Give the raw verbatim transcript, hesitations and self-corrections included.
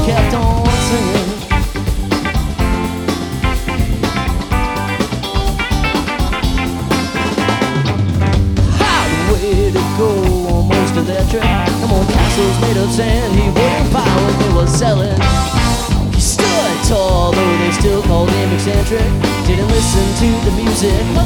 kept on singing. Highway to go on most of their trip. Come on, castles made of sand, he wouldn't buy what they were selling. He stood tall, though they still called him eccentric. Didn't listen to the music,